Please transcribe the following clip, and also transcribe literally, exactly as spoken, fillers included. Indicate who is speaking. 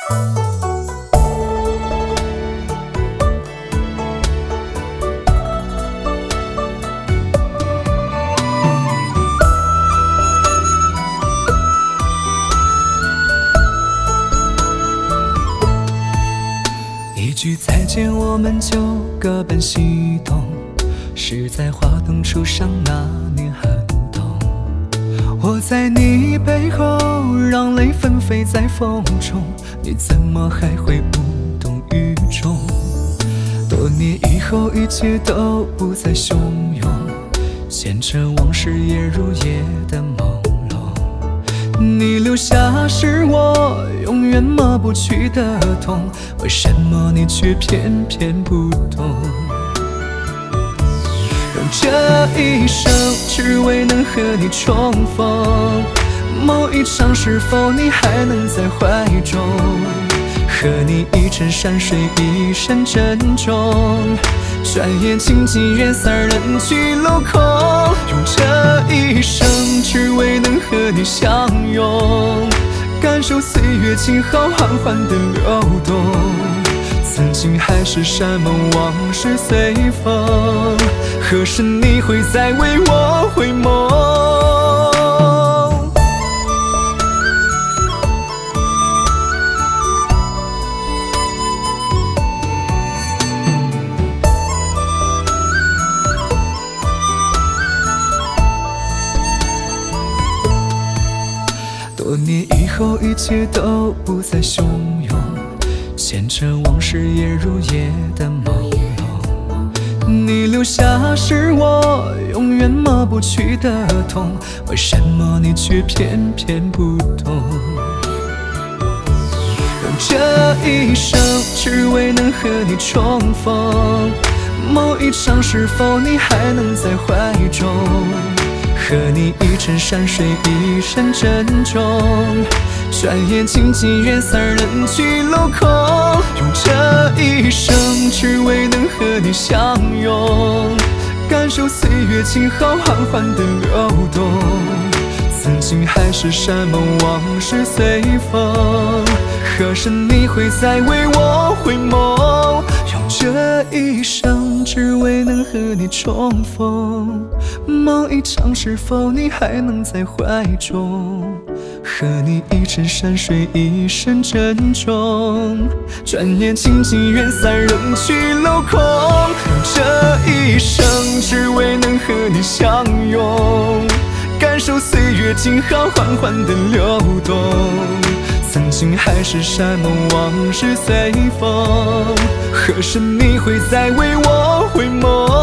Speaker 1: 一句再见，我们就各奔西东。是在华灯初上那年寒冬，我在你背后让泪纷飞在风中，你怎么还会无动于衷？多年以后，一切都不再汹涌，前尘往事也如夜的朦胧。你留下是我永远抹不去的痛，为什么你却偏偏不懂？用这一生只为能和你重逢，某一场是否你还能在怀中？和你一程山水一生珍重，转眼情尽缘散人去楼空。用这一生只为能和你相拥，感受岁月静好缓缓的流动。曾经海誓山盟往事随风，何时你会再为我回眸？多年以后，一切都不再汹涌，前尘往事也如夜的朦胧。你留下是我永远抹不去的痛，为什么你却偏偏不懂？用这一生只为能和你重逢，某一场是否你还能在怀中？和你一程山水一生珍重，转眼情尽缘散人去楼空。用这一生只为能和你相拥，感受岁月静好缓缓的流动。曾经海誓山盟往事随风，何时你会再为我回眸？用这一生只为能和你重逢，某一场是否你还能在怀中？和你一程山水一生珍重，转眼情尽缘散人去楼空。用这一生只为能和你相拥，感受岁月静好缓缓的流动。曾经海誓山盟往事随风，何时你会再为我回眸？